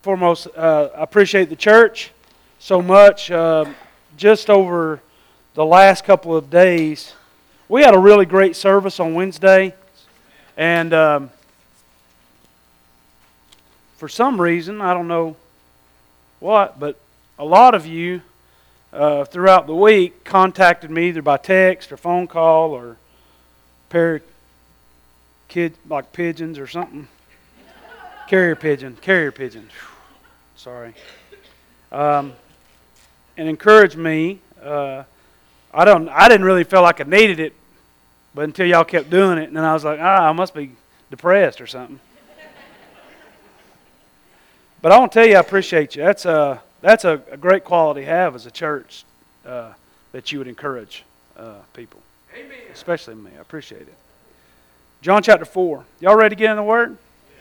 foremost, I appreciate the church so much. Just over the last couple of days, we had a really great service on Wednesday, and for some reason, I don't know what, but a lot of you throughout the week contacted me either by text or phone call or like pigeons or something. Carrier pigeon. Sorry. And encouraged me. I didn't really feel like I needed it, but until y'all kept doing it, and then I was like, I must be depressed or something. But I want to tell you, I appreciate you. That's a great quality to have as a church that you would encourage people. Amen. Especially me. I appreciate it. John chapter 4. Y'all ready to get in the Word?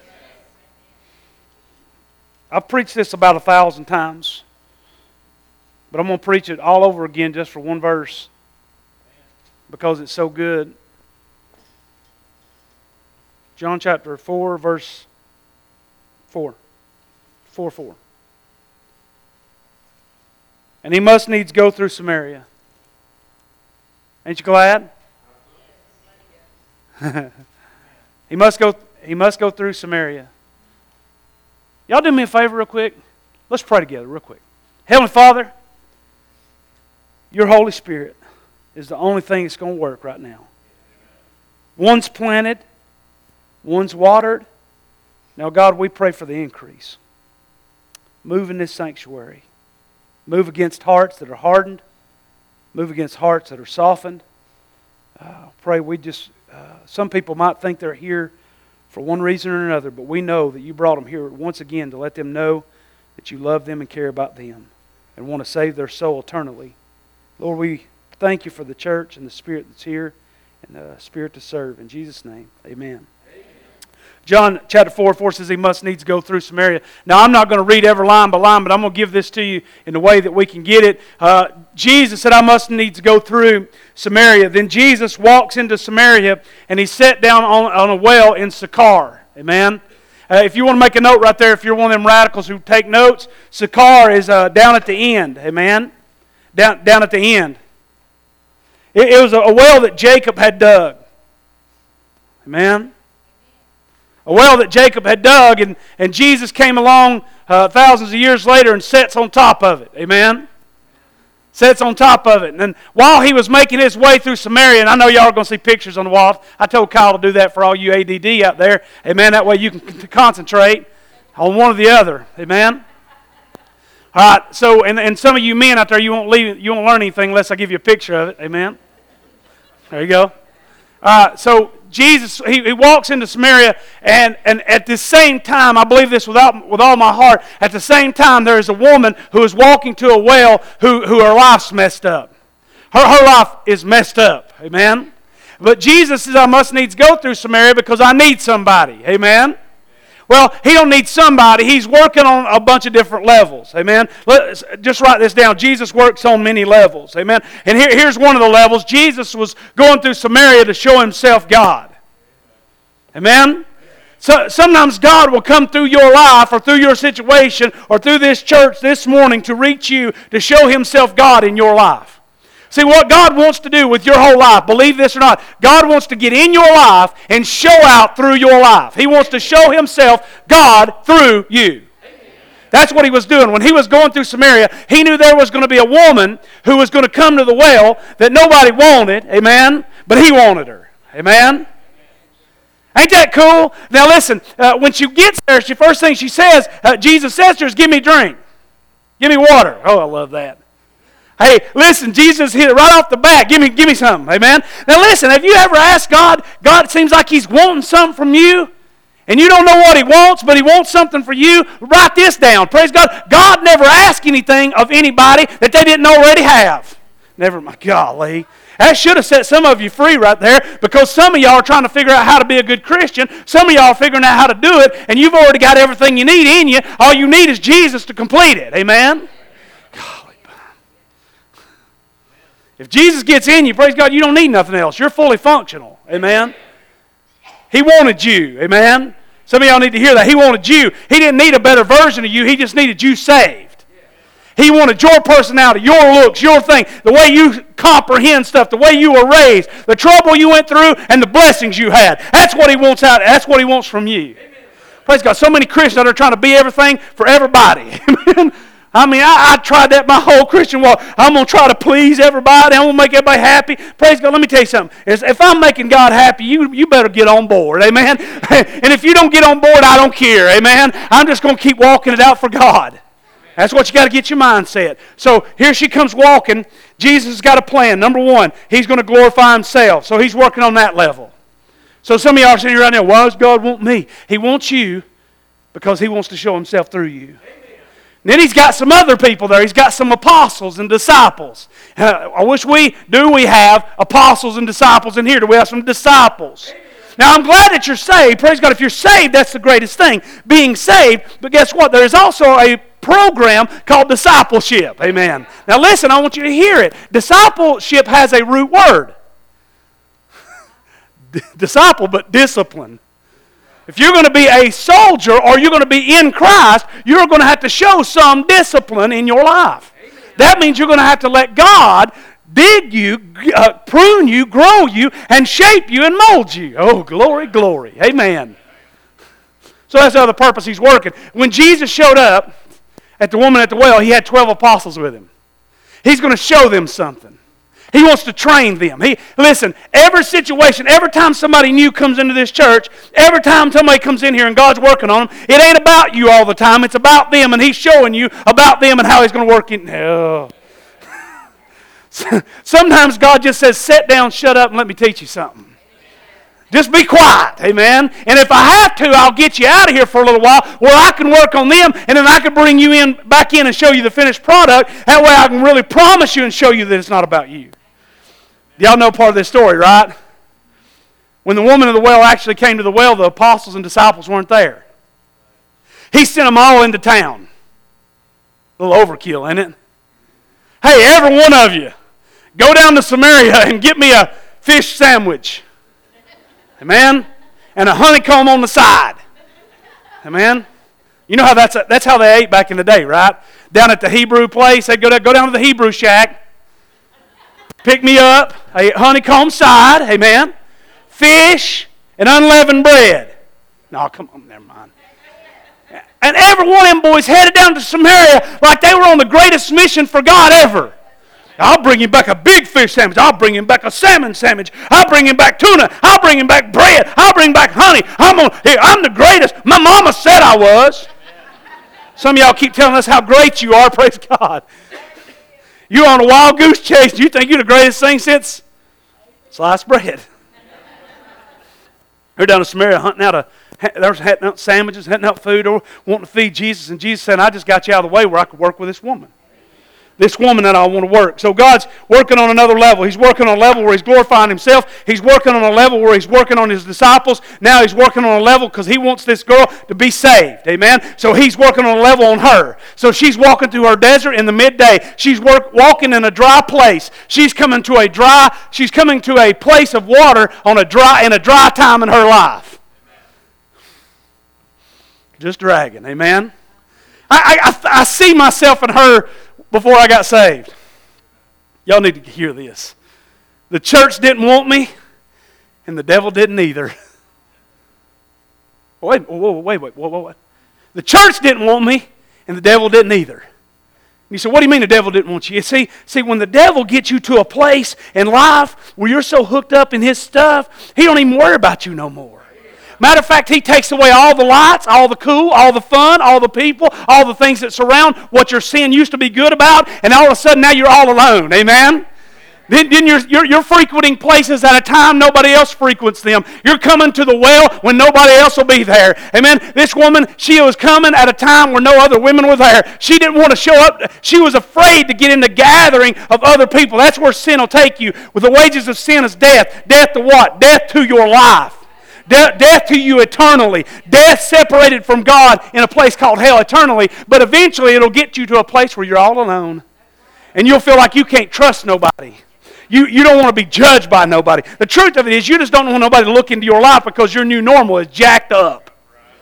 I've preached this about 1,000 times, but I'm going to preach it all over again just for one verse because it's so good. John chapter 4, verse 4. 4:4. And he must needs go through Samaria. Ain't you glad? He must go through Samaria. Y'all do me a favor real quick. Let's pray together real quick. Heavenly Father, your Holy Spirit is the only thing that's going to work right now. One's planted, one's watered. Now, God, we pray for the increase. Move in this sanctuary. Move against hearts that are hardened. Move against hearts that are softened. Pray we just, some people might think they're here for one reason or another, but we know that you brought them here once again to let them know that you love them and care about them and want to save their soul eternally. Lord, we thank you for the church and the Spirit that's here and the Spirit to serve. In Jesus' name, amen. John chapter 4 says he must needs go through Samaria. Now, I'm not going to read every line by line, but I'm going to give this to you in the way that we can get it. Jesus said, I must needs go through Samaria. Then Jesus walks into Samaria, and he sat down on a well in Sychar. Amen? If you want to make a note right there, if you're one of them radicals who take notes, Sychar is down at the end. Amen? Down at the end. It was a well that Jacob had dug. Amen? A well that Jacob had dug, and Jesus came along thousands of years later and sits on top of it. Amen? Sits on top of it. And then while he was making his way through Samaria, and I know y'all are going to see pictures on the wall. I told Kyle to do that for all you ADD out there. Amen? That way you can concentrate on one or the other. Amen? All right, so, and some of you men out there, you won't learn anything unless I give you a picture of it. Amen? There you go. All right, so Jesus, he walks into Samaria, and at the same time, I believe this with all my heart, at the same time there is a woman who is walking to a well who her life's messed up. Her life is messed up. Amen? But Jesus says, I must needs go through Samaria because I need somebody. Amen? Well, he don't need somebody. He's working on a bunch of different levels. Amen? Let's just write this down. Jesus works on many levels. Amen? And here's one of the levels. Jesus was going through Samaria to show himself God. Amen? So sometimes God will come through your life or through your situation or through this church this morning to reach you to show himself God in your life. See, what God wants to do with your whole life, believe this or not, God wants to get in your life and show out through your life. He wants to show himself God through you. That's what he was doing. When he was going through Samaria, he knew there was going to be a woman who was going to come to the well that nobody wanted, amen, but he wanted her. Amen? Ain't that cool? Now listen, when she gets there, the first thing she says, Jesus says to her is, give me drink. Give me water. Oh, I love that. Hey, listen, Jesus hit it right off the bat. Give me something. Amen? Now listen, have you ever asked God, it seems like he's wanting something from you, and you don't know what he wants, but he wants something for you? Write this down. Praise God. God never asked anything of anybody that they didn't already have. Never, my golly. That should have set some of you free right there, because some of y'all are trying to figure out how to be a good Christian. Some of y'all are figuring out how to do it, and you've already got everything you need in you. All you need is Jesus to complete it. Amen? Golly. If Jesus gets in you, praise God, you don't need nothing else. You're fully functional. Amen? He wanted you. Amen? Some of y'all need to hear that. He wanted you. He didn't need a better version of you. He just needed you saved. He wanted your personality, your looks, your thing, the way you comprehend stuff, the way you were raised, the trouble you went through, and the blessings you had. That's what He wants out. That's what He wants from you. Amen. Praise God. So many Christians that are trying to be everything for everybody. Amen. I mean, I tried that my whole Christian walk. I'm going to try to please everybody. I'm going to make everybody happy. Praise God. Let me tell you something. If I'm making God happy, you better get on board. Amen. And if you don't get on board, I don't care. Amen. I'm just going to keep walking it out for God. That's what you got to get your mind set. So here she comes walking. Jesus has got a plan. Number one, He's going to glorify Himself. So He's working on that level. So some of y'all are sitting right now, why does God want me? He wants you because He wants to show Himself through you. Then He's got some other people there. He's got some apostles and disciples. I wish we have apostles and disciples in here. Do we have some disciples? Now, I'm glad that you're saved. Praise God. If you're saved, that's the greatest thing, being saved. But guess what? There is also a program called discipleship. Amen. Now, listen, I want you to hear it. Discipleship has a root word. Disciple, but discipline. If you're going to be a soldier or you're going to be in Christ, you're going to have to show some discipline in your life. Amen. That means you're going to have to let God dig you, prune you, grow you, and shape you and mold you. Oh, glory, glory. Amen. So that's the other purpose He's working. When Jesus showed up at the woman at the well, He had 12 apostles with Him. He's going to show them something. He wants to train them. Listen, every situation, every time somebody new comes into this church, every time somebody comes in here and God's working on them, it ain't about you all the time. It's about them, and He's showing you about them and how He's going to work in. Oh. Sometimes God just says, sit down, shut up, and let me teach you something. Just be quiet, amen? And if I have to, I'll get you out of here for a little while where I can work on them, and then I can bring you back in and show you the finished product. That way I can really promise you and show you that it's not about you. Y'all know part of this story, right? When the woman of the well actually came to the well, the apostles and disciples weren't there. He sent them all into town. A little overkill, ain't it? Hey, every one of you, go down to Samaria and get me a fish sandwich. Amen? And a honeycomb on the side. Amen? You know how that's how they ate back in the day, right? Down at the Hebrew place, they'd go down to the Hebrew shack. Pick me up a honeycomb side, amen, fish, and unleavened bread. No, come on, never mind. And every one of them boys headed down to Samaria like they were on the greatest mission for God ever. I'll bring him back a big fish sandwich. I'll bring him back a salmon sandwich. I'll bring him back tuna. I'll bring him back bread. I'll bring back honey. I'm the greatest. My mama said I was. Some of y'all keep telling us how great you are. Praise God. You're on a wild goose chase. You think you're the greatest thing since sliced bread. They're down in Samaria hunting out sandwiches, hunting out food, or wanting to feed Jesus. And Jesus said, I just got you out of the way where I could work with this woman. This woman that I want to work. So God's working on another level. He's working on a level where He's glorifying Himself. He's working on a level where He's working on His disciples. Now He's working on a level because He wants this girl to be saved. Amen? So He's working on a level on her. So she's walking through her desert in the midday. She's walking in a dry place. She's coming to a place of water in a dry time in her life. Just dragging. Amen? I see myself in her before I got saved. Y'all need to hear this. The church didn't want me, and the devil didn't either. Wait. The church didn't want me, and the devil didn't either. You say, what do you mean the devil didn't want you? See, when the devil gets you to a place in life where you're so hooked up in his stuff, he don't even worry about you no more. Matter of fact, he takes away all the lights, all the cool, all the fun, all the people, all the things that surround what your sin used to be good about, and all of a sudden now you're all alone. Amen? Then you're frequenting places at a time nobody else frequents them. You're coming to the well when nobody else will be there. Amen? This woman, she was coming at a time where no other women were there. She didn't want to show up. She was afraid to get in the gathering of other people. That's where sin will take you. With the wages of sin is death. Death to what? Death to your life. Death to you eternally. Death separated from God in a place called hell eternally. But eventually it'll get you to a place where you're all alone. And you'll feel like you can't trust nobody. You don't want to be judged by nobody. The truth of it is you just don't want nobody to look into your life because your new normal is jacked up.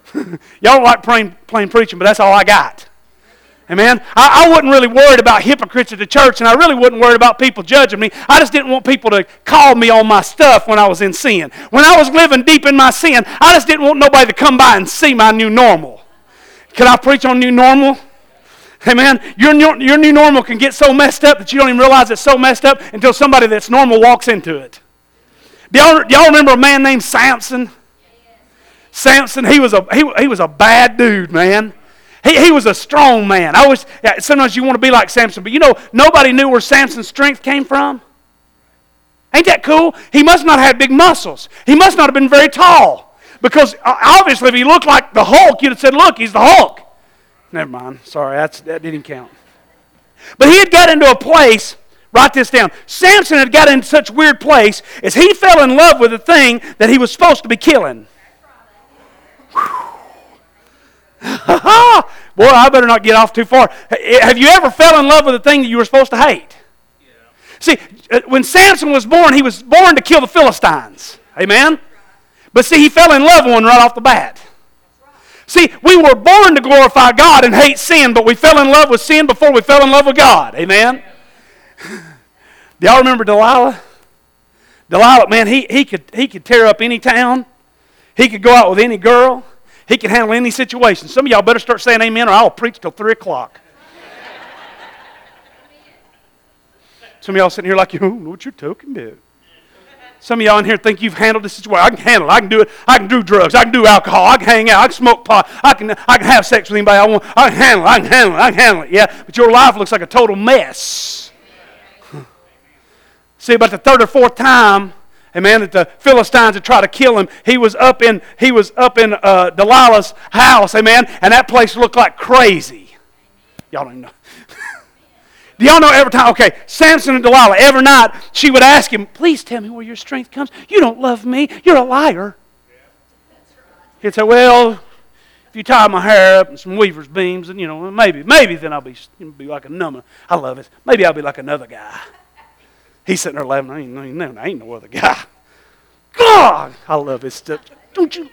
Y'all don't like plain preaching, but that's all I got. Amen? I wasn't really worried about hypocrites at the church, and I really wasn't worried about people judging me. I just didn't want people to call me on my stuff when I was in sin. When I was living deep in my sin, I just didn't want nobody to come by and see my new normal. Can I preach on new normal? Amen? Your new normal can get so messed up that you don't even realize it's so messed up until somebody that's normal walks into it. Do y'all remember a man named Samson? Samson, he was a bad dude, man. He was a strong man. Sometimes you want to be like Samson, but nobody knew where Samson's strength came from. Ain't that cool? He must not have had big muscles. He must not have been very tall. Because obviously if he looked like the Hulk, you'd have said, look, he's the Hulk. Never mind. Sorry, that didn't count. But he had got into a place, write this down. Samson had got into such a weird place as he fell in love with the thing that he was supposed to be killing. Boy, I better not get off too far. Have you ever fell in love with a thing that you were supposed to hate? Yeah. See, when Samson was born, he was born to kill the Philistines. Amen? But see, he fell in love with one right off the bat. See, we were born to glorify God and hate sin, but we fell in love with sin before we fell in love with God. Amen? Do y'all remember Delilah? Delilah, man, he could tear up any town. He could go out with any girl. He can handle any situation. Some of y'all better start saying amen or I'll preach till 3 o'clock. Some of y'all sitting here like, you don't know what you're talking about. Some of y'all in here think you've handled this situation. I can handle it. I can do it. I can do drugs. I can do alcohol. I can hang out. I can smoke pot. I can have sex with anybody I want. I can handle it. I can handle it. I can handle it. Yeah, but your life looks like a total mess. See, about the third or fourth time, amen, that the Philistines had tried to kill him, he was up in Delilah's house, amen, and that place looked like crazy. Y'all don't even know. Do y'all know every time, okay, Samson and Delilah, every night she would ask him, please tell me where your strength comes. You don't love me. You're a liar. He'd say, well, if you tie my hair up in some weaver's beams, and maybe then I'll be like a number. I love it. Maybe I'll be like another guy. He's sitting there laughing. I ain't no other guy. God, I love his stuff. Don't you?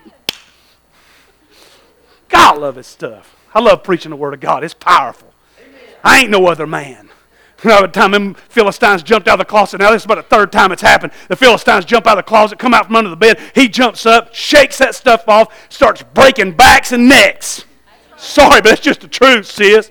God, I love his stuff. I love preaching the Word of God. It's powerful. I ain't no other man. By the time them Philistines jumped out of the closet, now this is about the third time it's happened. The Philistines jump out of the closet, come out from under the bed. He jumps up, shakes that stuff off, starts breaking backs and necks. Sorry, but that's just the truth, sis.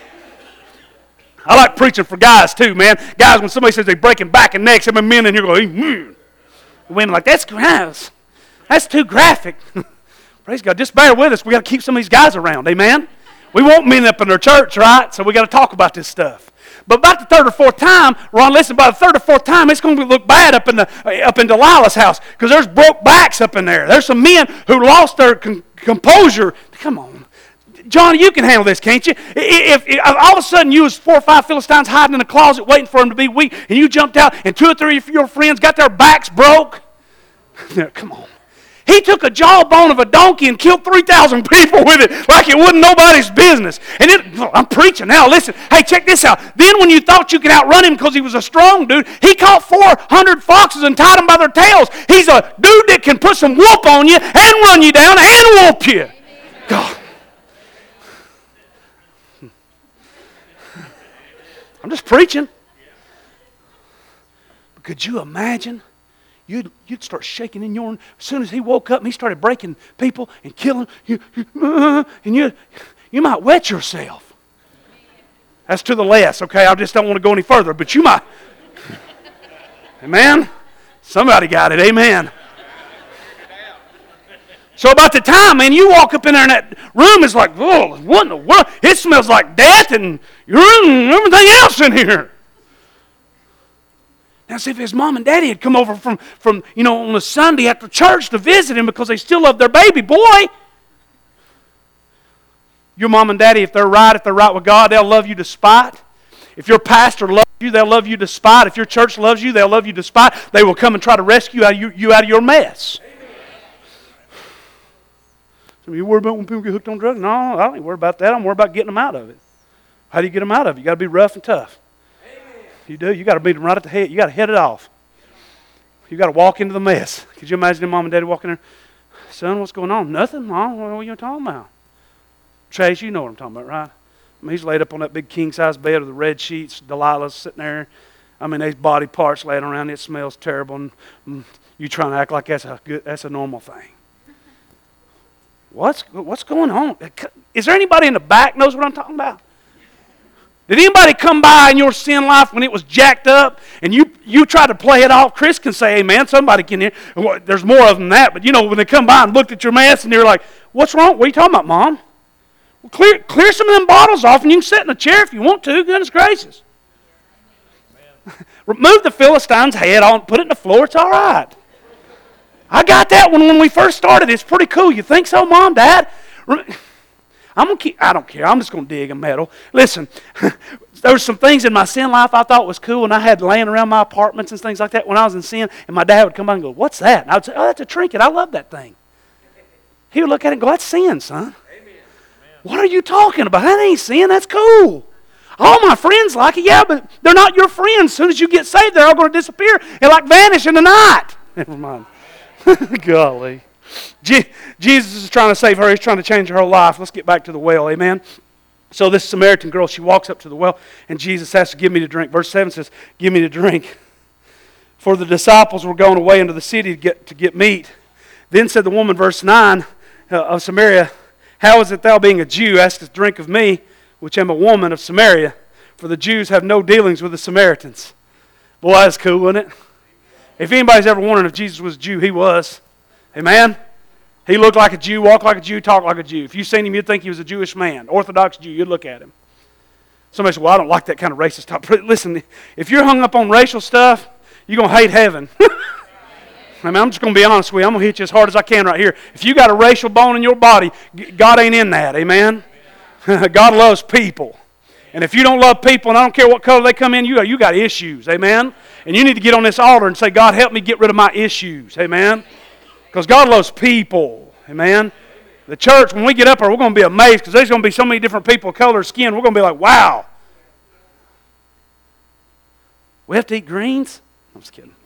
I like preaching for guys too, man. Guys, when somebody says they're breaking back and necks, some men in here go, The women are like, that's gross. That's too graphic. Praise God. Just bear with us. We got to keep some of these guys around. Amen? We want men up in their church, right? So we got to talk about this stuff. But about the third or fourth time, Ron, listen, by the third or fourth time, it's going to look bad up in Delilah's house because there's broke backs up in there. There's some men who lost their composure. Come on. Johnny, you can handle this, can't you? If all of a sudden you was 4 or 5 Philistines hiding in the closet waiting for them to be weak, and you jumped out, and 2 or 3 of your friends got their backs broke, come on. He took a jawbone of a donkey and killed 3,000 people with it like it wasn't nobody's business. And I'm preaching now. Listen, hey, check this out. Then when you thought you could outrun him because he was a strong dude, he caught 400 foxes and tied them by their tails. He's a dude that can put some whoop on you and run you down and whoop you. God. I'm just preaching. But could you imagine? You'd start shaking in your... As soon as he woke up and he started breaking people and killing, and you might wet yourself. That's to the less, okay? I just don't want to go any further, but you might... Amen? Somebody got it, amen. So about the time, man, you walk up in there and that room is like, oh, what in the world? It smells like death and urine and everything else in here. Now, see, if his mom and daddy had come over from on a Sunday after church to visit him because they still love their baby boy. Your mom and daddy, if they're right with God, they'll love you despite. If your pastor loves you, they'll love you despite. If your church loves you, they'll love you despite. They will come and try to rescue you out of your mess. Some of you worry about when people get hooked on drugs? No, I don't worry about that. I'm worried about getting them out of it. How do you get them out of it? You got to be rough and tough. Amen. You do. You got to beat them right at the head. You got to head it off. You got to walk into the mess. Could you imagine mom and daddy walking there? Son, what's going on? Nothing, Mom. What are you talking about? Chase, you know what I'm talking about, right? I mean, he's laid up on that big king-size bed with the red sheets. Delilah's sitting there. I mean, there's body parts laying around. It smells terrible. And you trying to act like that's a normal thing. What's going on? Is there anybody in the back knows what I'm talking about? Did anybody come by in your sin life when it was jacked up and you tried to play it off? Chris can say amen. Somebody can hear. Well, there's more of them than that. But you know, when they come by and looked at your mess and they're like, what's wrong? What are you talking about, Mom? Well, clear some of them bottles off and you can sit in a chair if you want to. Goodness gracious. Remove the Philistine's head on, put it in the floor. It's all right. I got that one when we first started. It's pretty cool. You think so, Mom, Dad? I don't care. I'm just going to dig a medal. Listen, there were some things in my sin life I thought was cool, and I had laying around my apartments and things like that when I was in sin, and my dad would come by and go, what's that? And I would say, oh, that's a trinket. I love that thing. He would look at it and go, that's sin, son. Amen. What are you talking about? That ain't sin. That's cool. All my friends like it. Yeah, but they're not your friends. As soon as you get saved, they're all going to disappear and like vanish in the night. Never mind. Golly. Jesus is trying to save her. He's trying to change her whole life. Let's get back to the well. Amen. So this Samaritan girl, she walks up to the well, and Jesus has to give me to drink. Verse 7 says, give me to drink. For the disciples were going away into the city to get meat. Then said the woman, verse 9, of Samaria, how is it thou being a Jew askest drink of me, which am a woman of Samaria? For the Jews have no dealings with the Samaritans. Boy, that's cool, wasn't it? If anybody's ever wondering if Jesus was a Jew, he was. Amen? He looked like a Jew, walked like a Jew, talked like a Jew. If you seen him, you'd think he was a Jewish man. Orthodox Jew, you'd look at him. Somebody said, well, I don't like that kind of racist talk. Listen, if you're hung up on racial stuff, you're going to hate heaven. I mean, I'm just going to be honest with you. I'm going to hit you as hard as I can right here. If you got a racial bone in your body, God ain't in that. Amen? God loves people. And if you don't love people, and I don't care what color they come in, you got issues. Amen? And you need to get on this altar and say, God, help me get rid of my issues. Amen? Because God loves people. Amen? The church, when we get up there, we're going to be amazed because there's going to be so many different people, color, skin. We're going to be like, wow. We have to eat greens? I'm just kidding.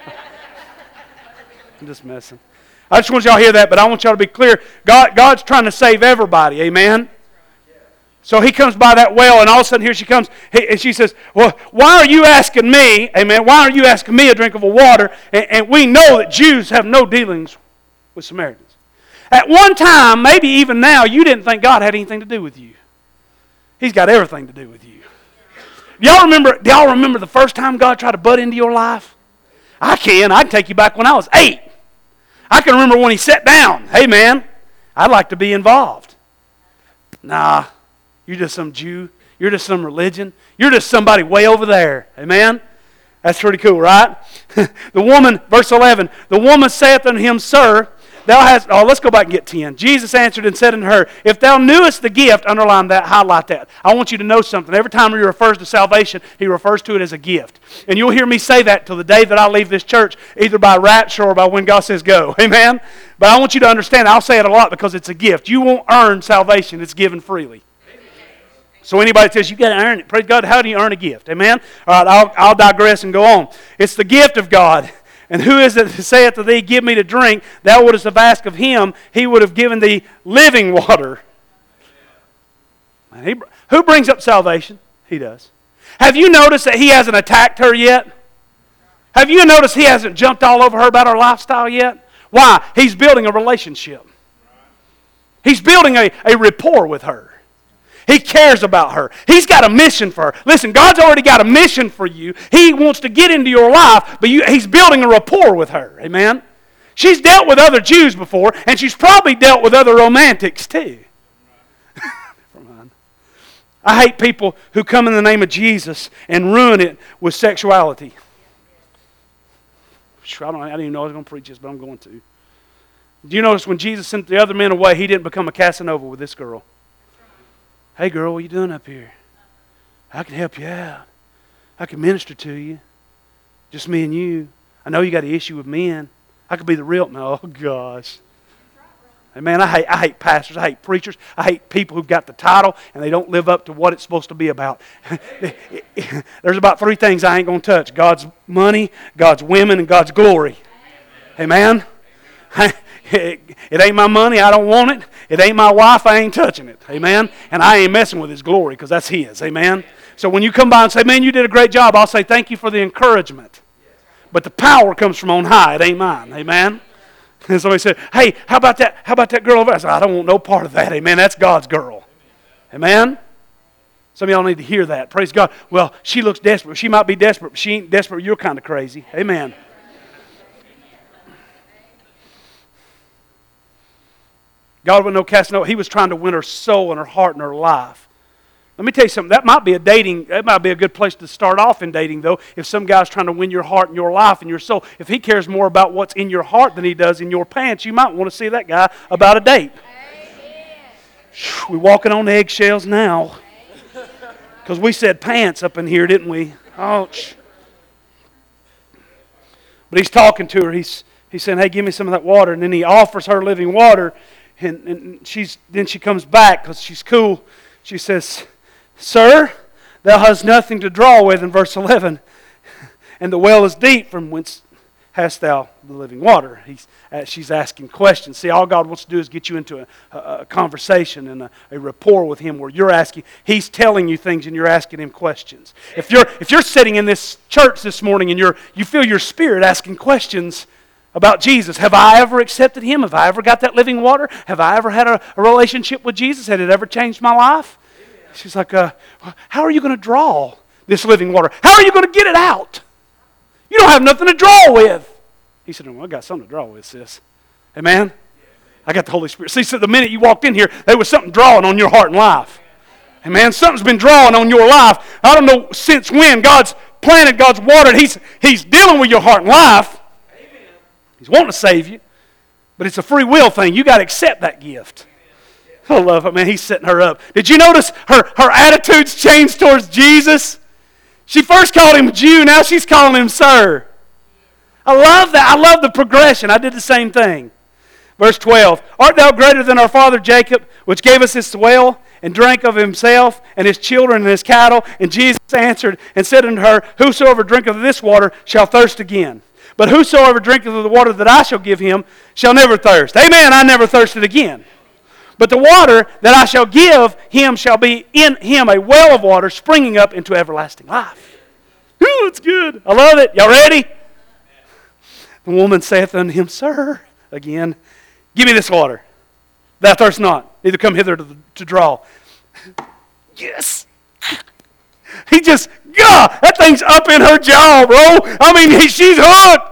I'm just messing. I just want y'all to hear that, but I want y'all to be clear. God's trying to save everybody. Amen? So he comes by that well, and all of a sudden here she comes, and she says, well, why are you asking me, amen, why are you asking me a drink of water? And we know that Jews have no dealings with Samaritans. At one time, maybe even now, you didn't think God had anything to do with you. He's got everything to do with you. Do y'all remember the first time God tried to butt into your life? I can take you back when I was 8. I can remember when he sat down. Hey, man, I'd like to be involved. Nah. You're just some Jew. You're just some religion. You're just somebody way over there. Amen? That's pretty cool, right? The woman, verse 11, the woman saith unto him, Sir, thou hast... Oh, let's go back and get 10. Jesus answered and said unto her, If thou knewest the gift, underline that, highlight that. I want you to know something. Every time he refers to salvation, he refers to it as a gift. And you'll hear me say that till the day that I leave this church, either by rapture or by when God says go. Amen? But I want you to understand, I'll say it a lot because it's a gift. You won't earn salvation. It's given freely. So anybody says, you got to earn it. Praise God, how do you earn a gift? Amen? All right, I'll digress and go on. It's the gift of God. And who is it that saith to thee, give me to drink? Thou wouldst have asked of him, he would have given thee living water. Who brings up salvation? He does. Have you noticed that he hasn't attacked her yet? Have you noticed he hasn't jumped all over her about her lifestyle yet? Why? He's building a relationship. He's building a rapport with her. He cares about her. He's got a mission for her. Listen, God's already got a mission for you. He wants to get into your life, but He's building a rapport with her. Amen? She's dealt with other Jews before, and she's probably dealt with other romantics too. I hate people who come in the name of Jesus and ruin it with sexuality. I didn't even know I was going to preach this, but I'm going to. Do you notice when Jesus sent the other men away, he didn't become a Casanova with this girl? Hey girl, what are you doing up here? I can help you out. I can minister to you. Just me and you. I know you got an issue with men. I could be the real... Oh, gosh. Hey, man, I hate pastors. I hate preachers. I hate people who've got the title and they don't live up to what it's supposed to be about. There's about 3 things I ain't going to touch. God's money, God's women, and God's glory. Amen? It ain't my money. I don't want it. It ain't my wife. I ain't touching it. Amen? And I ain't messing with His glory because that's His. Amen? So when you come by and say, man, you did a great job, I'll say thank you for the encouragement. But the power comes from on high. It ain't mine. Amen? And somebody said, hey, how about that girl over there? I said, I don't want no part of that. Amen? That's God's girl. Amen? Some of y'all need to hear that. Praise God. Well, she looks desperate. She might be desperate, but she ain't desperate. You're kind of crazy. Amen. God would know casting out. He was trying to win her soul and her heart and her life. Let me tell you something. That might be a good place to start off in dating, though. If some guy's trying to win your heart and your life and your soul, if he cares more about what's in your heart than he does in your pants, you might want to see that guy about a date. We're walking on eggshells now. Because we said pants up in here, didn't we? Ouch. But he's talking to her. He's saying, hey, give me some of that water. And then he offers her living water. And then she comes back because she's cool. She says, sir, thou hast nothing to draw with, in verse 11. And the well is deep, from whence hast thou the living water? She's asking questions. See, all God wants to do is get you into a conversation and a rapport with Him where He's telling you things and you're asking Him questions. If you're sitting in this church this morning and you feel your spirit asking questions about Jesus, have I ever accepted Him? Have I ever got that living water? Have I ever had a relationship with Jesus? Had it ever changed my life? She's like, how are you going to draw this living water? How are you going to get it out? You don't have nothing to draw with. He said, well, I got something to draw with, sis. Amen? I got the Holy Spirit. See, so the minute you walked in here, there was something drawing on your heart and life. Amen? Something's been drawing on your life. I don't know since when God's planted, God's watered. He's dealing with your heart and life. He's wanting to save you. But it's a free will thing. You got to accept that gift. I love it, man. He's setting her up. Did you notice her attitudes changed towards Jesus? She first called Him Jew. Now she's calling Him Sir. I love that. I love the progression. I did the same thing. Verse 12. Art thou greater than our father Jacob, which gave us his well, and drank of himself, and his children, and his cattle? And Jesus answered and said unto her, whosoever drinketh of this water shall thirst again. But whosoever drinketh of the water that I shall give him shall never thirst. Amen, I never thirsted again. But the water that I shall give him shall be in him a well of water springing up into everlasting life. Ooh, it's good. I love it. Y'all ready? The woman saith unto him, Sir, again, give me this water. Thou thirst not, neither come hither to draw. Yes. He just, God, that thing's up in her jaw, bro. I mean, she's hooked.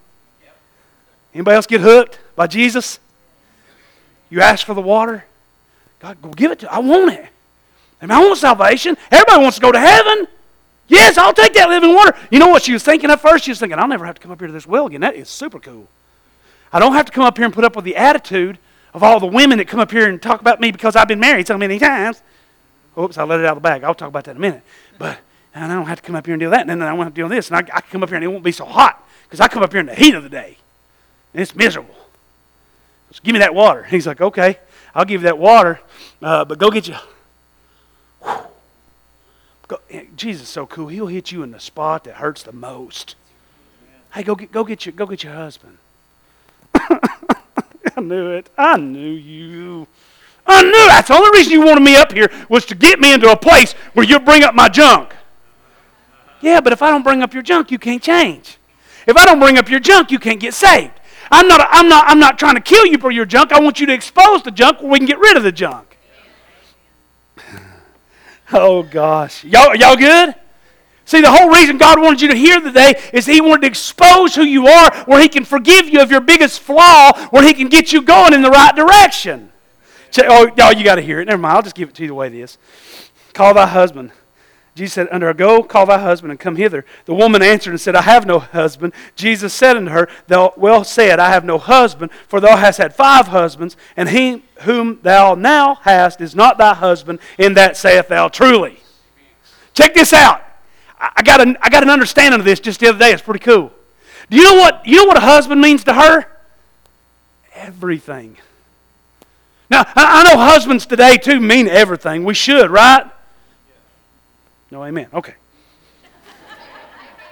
Anybody else get hooked by Jesus? You ask for the water, God, go give it to me. I want it. I mean, I want salvation. Everybody wants to go to heaven. Yes, I'll take that living water. You know what she was thinking at first? She was thinking, I'll never have to come up here to this well again. That is super cool. I don't have to come up here and put up with the attitude of all the women that come up here and talk about me because I've been married so many times. Oops, I let it out of the bag. I'll talk about that in a minute. But I don't have to come up here and do that. And then I won't have to do this. And I can come up here and it won't be so hot because I come up here in the heat of the day. And it's miserable. So give me that water. He's like, okay, I'll give you that water. But go get you. Jesus is so cool. He'll hit you in the spot that hurts the most. Hey, go get your husband. I knew it. I knew you. I knew it. That's the only reason you wanted me up here was to get me into a place where you'll bring up my junk. Yeah, but if I don't bring up your junk, you can't change. If I don't bring up your junk, you can't get saved. I'm not trying to kill you for your junk. I want you to expose the junk where we can get rid of the junk. Oh gosh. Y'all good? See, the whole reason God wanted you to hear today is He wanted to expose who you are, where He can forgive you of your biggest flaw, where He can get you going in the right direction. Oh, y'all, you got to hear it. Never mind. I'll just give it to you the way it is. Call thy husband. Jesus said unto her, Go, call thy husband, and come hither. The woman answered and said, I have no husband. Jesus said unto her, Thou well said, I have no husband, for thou hast had 5 husbands, and he whom thou now hast is not thy husband, in that saith thou truly. Check this out. I got an understanding of this just the other day. It's pretty cool. Do you know what a husband means to her? Everything. Now, I know husbands today, too, mean everything. We should, right? No, amen. Okay.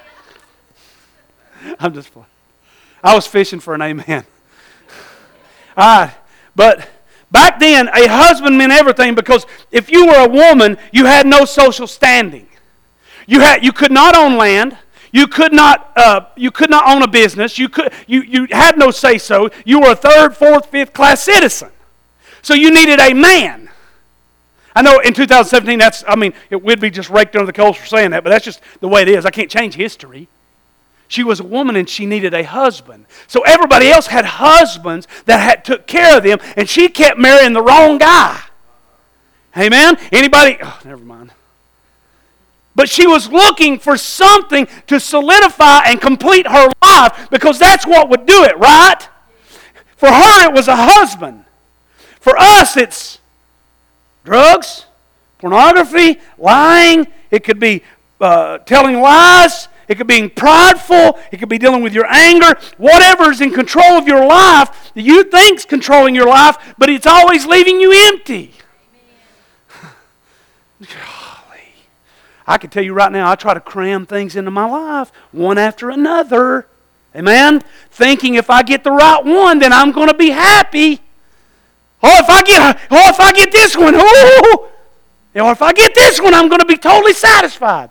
I'm just playing. I was fishing for an amen. All right. But back then, a husband meant everything because if you were a woman, you had no social standing. You could not own land. You could not own a business. You had no say-so. You were a third, fourth, fifth class citizen. So you needed a man. I know in 2017, it would be just raked under the coals for saying that, but that's just the way it is. I can't change history. She was a woman and she needed a husband. So everybody else had husbands that took care of them, and she kept marrying the wrong guy. Amen? Anybody? Oh, never mind. But she was looking for something to solidify and complete her life because that's what would do it, right? For her, it was a husband. For us, it's drugs, pornography, lying. It could be telling lies. It could be being prideful. It could be dealing with your anger. Whatever is in control of your life that you think's controlling your life, but it's always leaving you empty. Golly. I can tell you right now, I try to cram things into my life one after another. Amen? Thinking if I get the right one, then I'm going to be happy. If I get this one, or if I get this one, I'm going to be totally satisfied.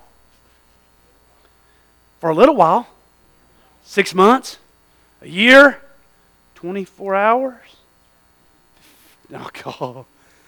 For a little while, 6 months, a year, 24 hours. Oh, God.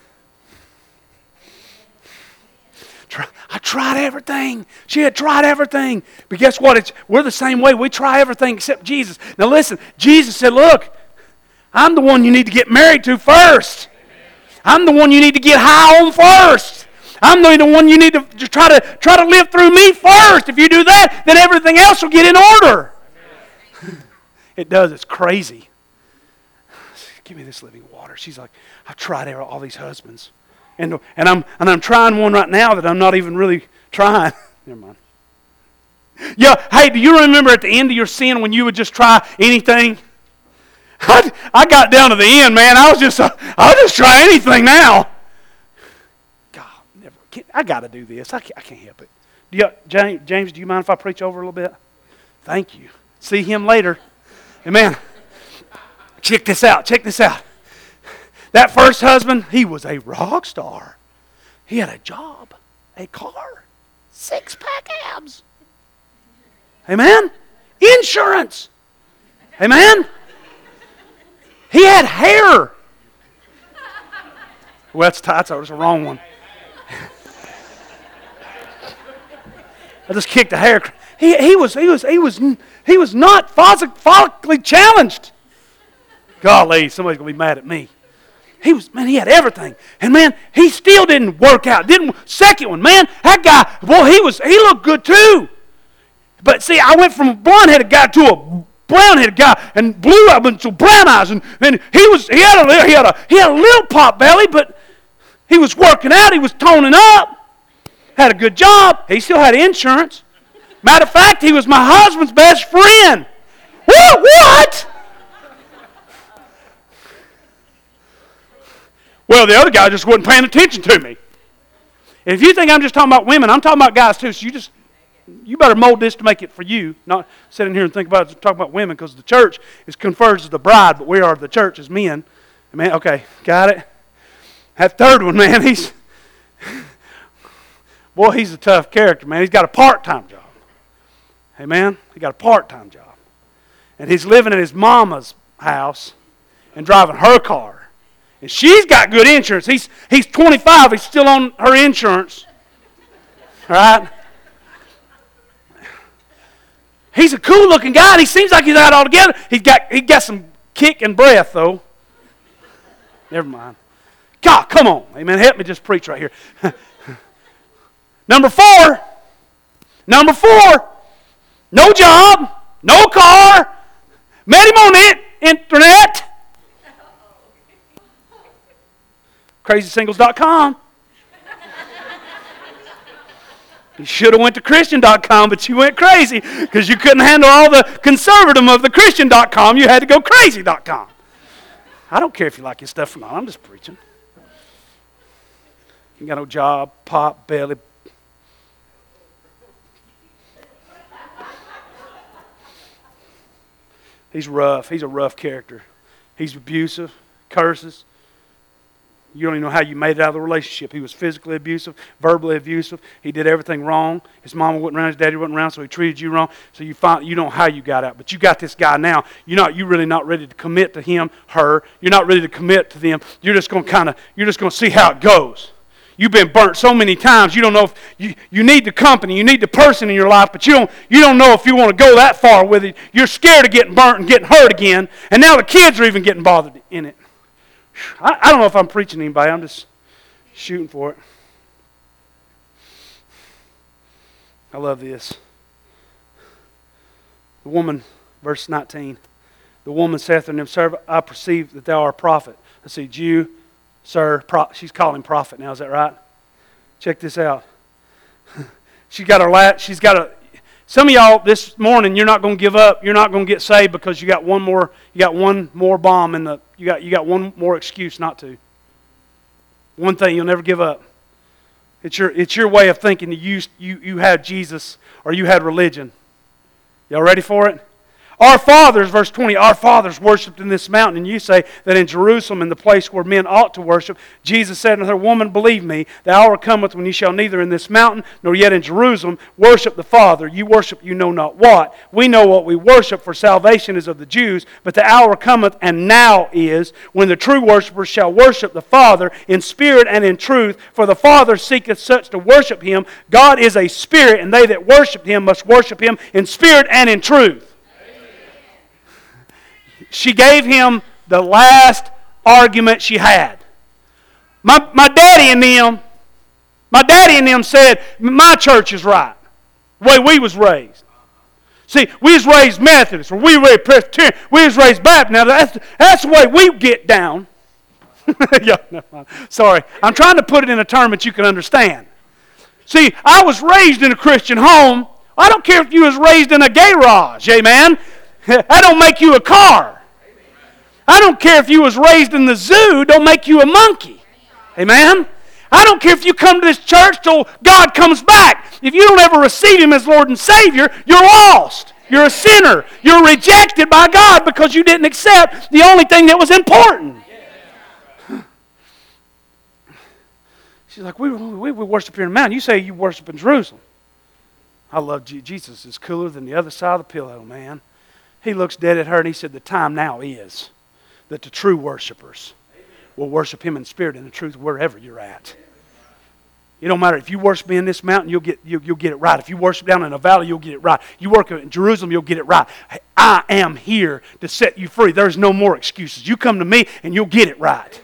I tried everything. She had tried everything. But guess what? We're the same way. We try everything except Jesus. Now listen, Jesus said, look, I'm the one you need to get married to first. I'm the one you need to get high on first. I'm the one you need to try to live through me first. If you do that, then everything else will get in order. It does. It's crazy. Give me this living water. She's like, I've tried all these husbands. And I'm trying one right now that I'm not even really trying. Never mind. Yeah, hey, do you remember at the end of your sin when you would just try anything? I got down to the end, man. I'll just try anything now. God, never. I got to do this. I can't help it. James, do you mind if I preach over a little bit? Thank you. See him later. Amen. Check this out. That first husband, he was a rock star. He had a job, a car, 6-pack abs. Amen? Insurance. Amen? He had hair. Well, that's the wrong one. I just kicked the hair. He was not follically challenged. Golly, somebody's gonna be mad at me. He had everything. And man, he still didn't work out. Second one, man, that guy, boy, he looked good too. But see, I went from a blonde-headed guy to a brown-headed guy, and blue eyes and brown eyes, and he had a little pot belly, but he was working out, he was toning up, had a good job, he still had insurance. Matter of fact, he was my husband's best friend. What? Well, the other guy just wasn't paying attention to me. And if you think I'm just talking about women, I'm talking about guys too. So you better mold this to make it for you. Not sitting here and talk about women, because the church is confers as the bride, but we are the church as men. Amen. Okay, got it. That third one, man, he's a tough character, man. He's got a part-time job. Amen. He got a part-time job, and he's living at his mama's house and driving her car. And she's got good insurance. He's 25. He's still on her insurance. All right? He's a cool-looking guy. He seems like he's got it all together. He got some kick and breath, though. Never mind. God, come on. Amen. Help me just preach right here. Number four. No job. No car. Met him on the internet. CrazySingles.com. You should have went to Christian.com, but you went crazy because you couldn't handle all the conservatism of the Christian.com. You had to go Crazy.com. I don't care if you like your stuff or not. I'm just preaching. You got no job, pot belly. He's rough. He's a rough character. He's abusive, curses. You don't even know how you made it out of the relationship. He was physically abusive, verbally abusive. He did everything wrong. His mama wasn't around, his daddy wasn't around, so he treated you wrong. So you don't know how you got out. But you got this guy now. You're really not ready to commit to him, her. You're not ready to commit to them. You're just going to see how it goes. You've been burnt so many times. You don't know if you need the company, you need the person in your life, but you don't know if you want to go that far with it. You're scared of getting burnt and getting hurt again, and now the kids are even getting bothered in it. I don't know if I'm preaching to anybody. I'm just shooting for it. I love this. The woman, verse 19. The woman saith unto him, Sir, I perceive that thou art a prophet. Let's see, Jew, sir, she's calling him prophet now. Is that right? Check this out. Some of y'all this morning, you're not going to give up. You're not going to get saved because you got one more bomb in the. You got one more excuse not to. One thing you'll never give up. It's your way of thinking that you had Jesus or you had religion. Y'all ready for it? Our fathers, verse 20, our fathers worshipped in this mountain, and you say that in Jerusalem, in the place where men ought to worship, Jesus said unto her, Woman, believe me, the hour cometh when ye shall neither in this mountain, nor yet in Jerusalem, worship the Father. You worship you know not what. We know what we worship, for salvation is of the Jews, but the hour cometh, and now is, when the true worshipers shall worship the Father in spirit and in truth, for the Father seeketh such to worship Him. God is a spirit, and they that worship Him must worship Him in spirit and in truth. She gave him the last argument she had. My daddy and them said, my church is right. The way we was raised. See, we was raised Methodist, or we were raised Presbyterian, we was raised Baptist. Now that's the way we get down. Sorry, I'm trying to put it in a term that you can understand. See, I was raised in a Christian home. I don't care if you was raised in a garage, amen? That don't make you a car. I don't care if you was raised in the zoo, don't make you a monkey. Amen? I don't care if you come to this church till God comes back. If you don't ever receive Him as Lord and Savior, you're lost. You're a sinner. You're rejected by God because you didn't accept the only thing that was important. She's like, we worship here in the mountain. You say you worship in Jerusalem. I love Jesus. Is cooler than the other side of the pillow, man. He looks dead at her and he said, the time now is that the true worshipers will worship Him in spirit and in truth wherever you're at. It don't matter. If you worship me in this mountain, you'll get it right. If you worship down in a valley, you'll get it right. You work in Jerusalem, you'll get it right. I am here to set you free. There's no more excuses. You come to me and you'll get it right.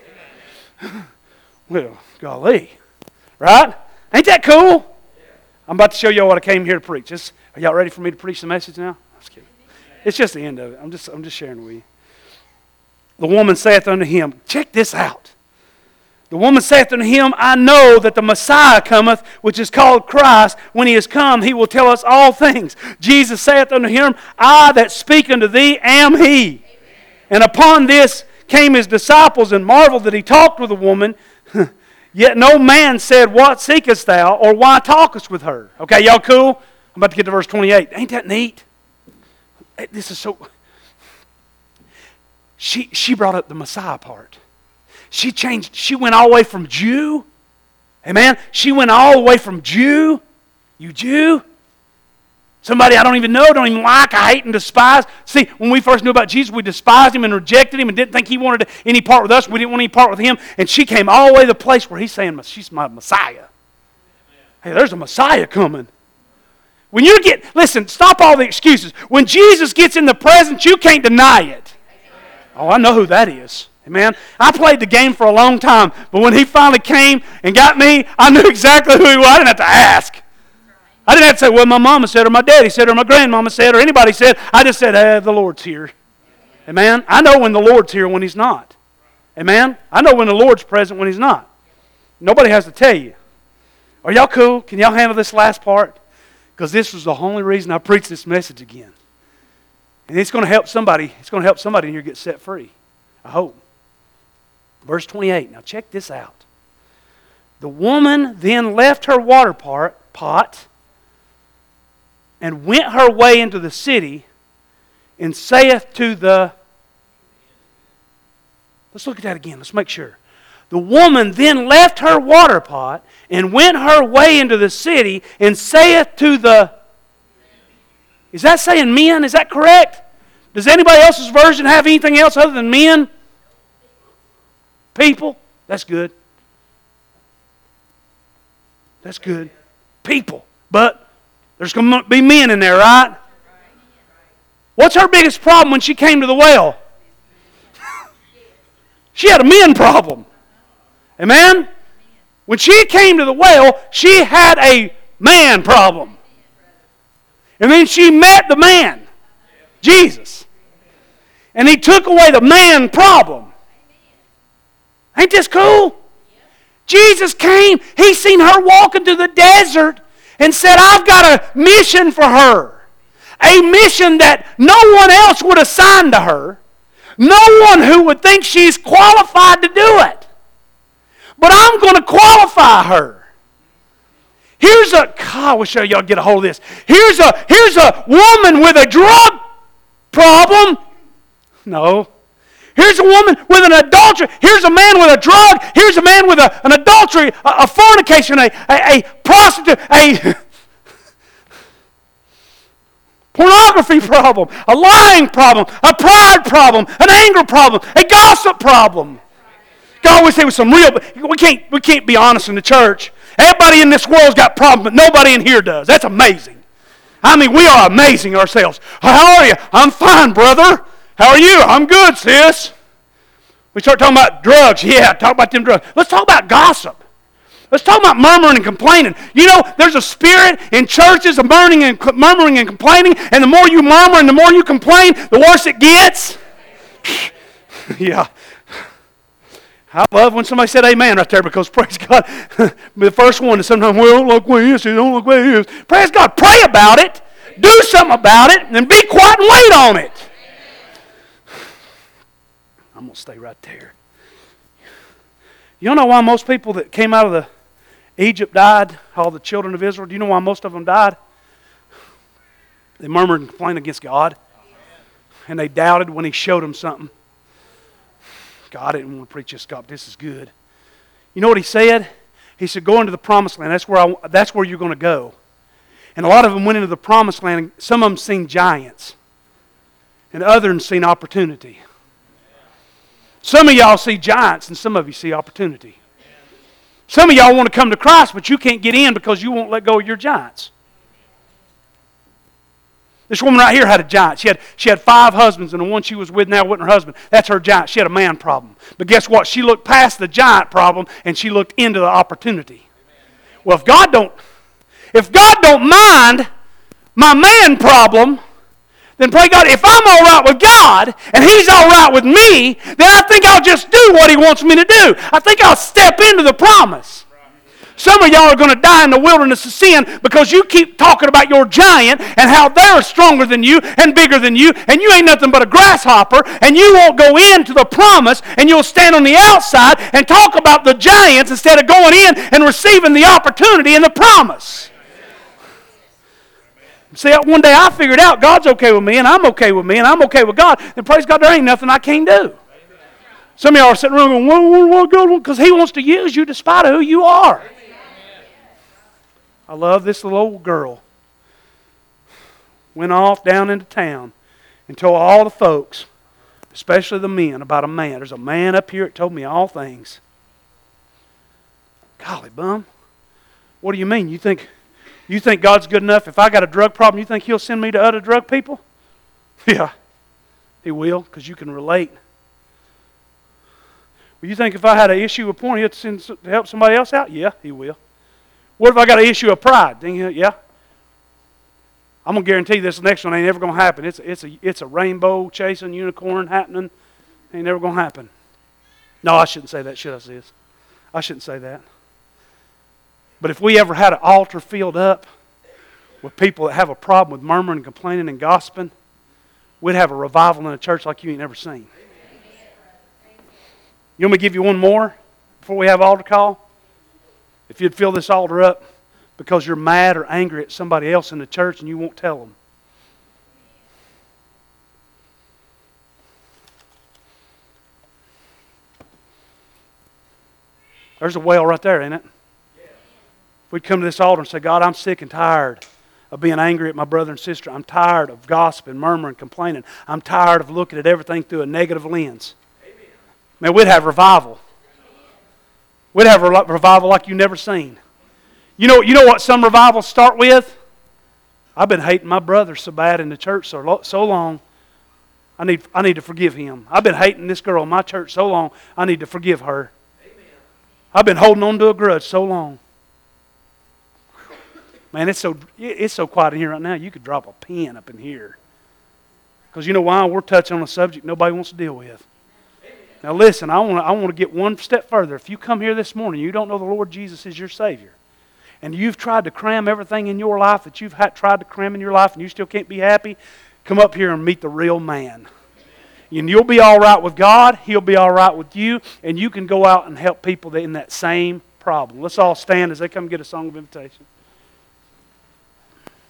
Well, golly. Right? Ain't that cool? I'm about to show y'all what I came here to preach. Are y'all ready for me to preach the message now? I'm just kidding. It's just the end of it. I'm just sharing with you. The woman saith unto him, check this out. The woman saith unto him, I know that the Messiah cometh, which is called Christ. When He is come, He will tell us all things. Jesus saith unto him, I that speak unto thee am He. Amen. And upon this came His disciples and marveled that He talked with a woman. Yet no man said, What seekest thou? Or why talkest with her? Okay, y'all cool? I'm about to get to verse 28. Ain't that neat? This is so... She brought up the Messiah part. She went all the way from Jew. Amen? She went all the way from Jew. You Jew? Somebody I don't even know, don't even like, I hate and despise. See, when we first knew about Jesus, we despised Him and rejected Him and didn't think He wanted any part with us. We didn't want any part with Him. And she came all the way to the place where He's saying, she's my Messiah. Hey, there's a Messiah coming. Listen, stop all the excuses. When Jesus gets in the presence, you can't deny it. Oh, I know who that is. Amen. I played the game for a long time, but when He finally came and got me, I knew exactly who He was. I didn't have to ask. I didn't have to say, well, my mama said, or my daddy said, or my grandmama said, or anybody said. I just said, the Lord's here. Amen. I know when the Lord's here, when He's not. Amen. I know when the Lord's present, when He's not. Nobody has to tell you. Are y'all cool? Can y'all handle this last part? Because this was the only reason I preached this message again. And it's going to help somebody. It's going to help somebody in here get set free. I hope. Verse 28. Now check this out. The woman then left her water pot and went her way into the city and saith to the Let's look at that again. Let's make sure. The woman then left her water pot and went her way into the city and saith to the... Is that saying men? Is that correct? Does anybody else's version have anything else other than men? People? That's good. That's good. People. But there's going to be men in there, right? What's her biggest problem when she came to the well? She had a men problem. Amen? When she came to the well, she had a man problem. And then she met the man, Jesus. And He took away the man problem. Ain't this cool? Jesus came, He seen her walking through the desert and said, I've got a mission for her. A mission that no one else would assign to her. No one who would think she's qualified to do it. But I'm going to qualify her. Here's a... I wish y'all get a hold of this. Here's a woman with a drug problem. No. Here's a woman with an adultery. Here's a man with a drug. Here's a man with an adultery, a fornication, a prostitute, a pornography problem, a lying problem, a pride problem, an anger problem, a gossip problem. God always say with some real... We can't be honest in the church. Everybody in this world's got problems, but nobody in here does. That's amazing. I mean, we are amazing ourselves. How are you? I'm fine, brother. How are you? I'm good, sis. We start talking about drugs. Yeah, talk about them drugs. Let's talk about gossip. Let's talk about murmuring and complaining. You know, there's a spirit in churches of murmuring and complaining, and the more you murmur and the more you complain, the worse it gets. Yeah. I love when somebody said amen right there, because praise God, the first one is sometimes, well, don't look where he is, don't look where he is. Praise God, pray about it, do something about it, and be quiet and wait on it. I'm going to stay right there. You know why most people that came out of the Egypt died, all the children of Israel? Do you know why most of them died? They murmured and complained against God, and they doubted when He showed them something. God, I didn't want to preach this, God, this is good. You know what He said? He said, go into the promised land. That's where you're going to go. And a lot of them went into the promised land, and some of them seen giants. And others seen opportunity. Some of y'all see giants, and some of you see opportunity. Some of y'all want to come to Christ, but you can't get in because you won't let go of your giants. This woman right here had a giant. She had 5 husbands, and the one she was with now wasn't her husband. That's her giant. She had a man problem. But guess what? She looked past the giant problem, and she looked into the opportunity. Well, if God don't mind my man problem, then pray God, if I'm all right with God, and He's all right with me, then I think I'll just do what He wants me to do. I think I'll step into the promise. Some of y'all are going to die in the wilderness of sin because you keep talking about your giant and how they're stronger than you and bigger than you, and you ain't nothing but a grasshopper, and you won't go into the promise, and you'll stand on the outside and talk about the giants instead of going in and receiving the opportunity and the promise. See, one day I figured out God's okay with me, and I'm okay with me, and I'm okay with God, then praise God, there ain't nothing I can't do. Some of y'all are sitting around going, what God wants? Because He wants to use you despite of who you are. I love this little old girl. Went off down into town and told all the folks, especially the men, about a man. There's a man up here that told me all things. Golly, bum. What do you mean? You think God's good enough? If I got a drug problem, you think He'll send me to other drug people? Yeah, He will, because you can relate. Well, you think if I had an issue with porn, He'll send to help somebody else out? Yeah, He will. What if I got an issue of pride? Yeah. I'm going to guarantee you this next one ain't ever going to happen. It's a rainbow chasing unicorn happening. Ain't never going to happen. No, I shouldn't say that, should I, sis? I shouldn't say that. But if we ever had an altar filled up with people that have a problem with murmuring and complaining and gossiping, we'd have a revival in a church like you ain't never seen. You want me to give you one more before we have altar call? If you'd fill this altar up because you're mad or angry at somebody else in the church and you won't tell them. There's a well right there, ain't it? If we'd come to this altar and say, God, I'm sick and tired of being angry at my brother and sister. I'm tired of gossiping, murmuring, complaining. I'm tired of looking at everything through a negative lens. Man, we'd have revival. We'd have a revival like you've never seen. You know what some revivals start with? I've been hating my brother so bad in the church so long. I need to forgive him. I've been hating this girl in my church so long. I need to forgive her. I've been holding on to a grudge so long. Man, it's so quiet in here right now. You could drop a pin up in here. Because you know why? We're touching on a subject nobody wants to deal with. Now listen, I want to get one step further. If you come here this morning, you don't know the Lord Jesus is your Savior, and you've tried to cram everything in your life that you've tried to cram in your life and you still can't be happy, come up here and meet the real man. And you'll be all right with God. He'll be all right with you, and you can go out and help people in that same problem. Let's all stand as they come get a song of invitation.